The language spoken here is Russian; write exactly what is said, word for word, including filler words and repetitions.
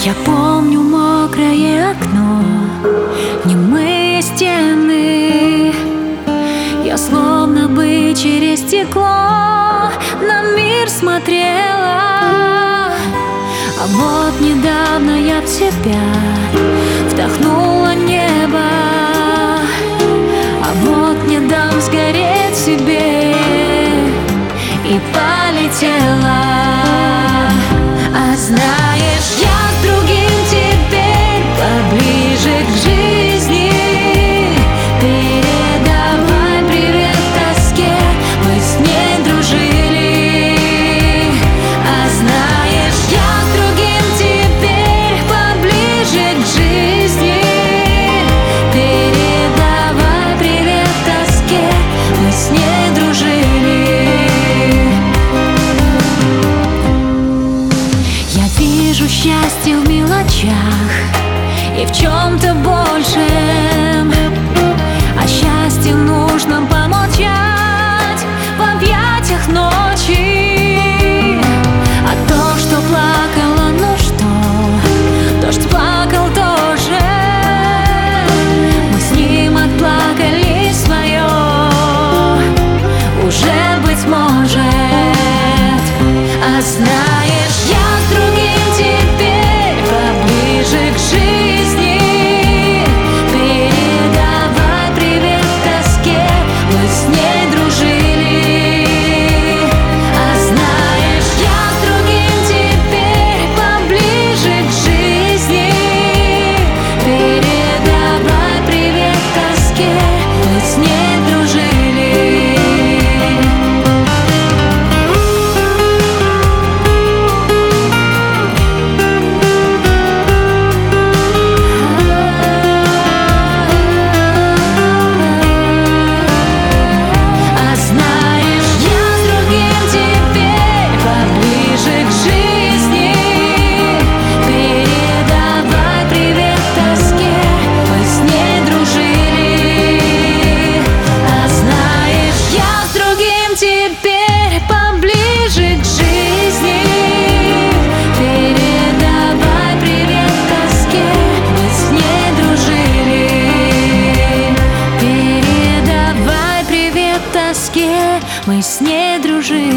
Я помню мокрое окно, немые стены. Я словно бы через стекло на мир смотрела. А вот недавно я в тебя вдохнула небо. А вот не дам сгореть себе и полетела. А знаешь, я с другим теперь поближе к жизни. Передавай привет тоске, мы с ней дружили. А знаешь, я с другим теперь поближе к жизни. Передавай привет тоске, мы с ней дружили. Я вижу счастье в мелочах и в чем-то большем. О счастье нужно помолчать в объятиях ночи. А то, что плакала, ну что, дождь плакал тоже. Мы с ним отплакали свое, уже быть может. А знаешь, я с другим теперь поближе к жизни. Передавай привет тоске, мы с ней дружили. А знаешь, я с другим теперь поближе к жизни. Передавай привет тоске, мы с ней дружили. Теперь поближе к жизни. Передавай привет тоске, мы с ней дружили. Передавай привет тоске, мы с ней дружили.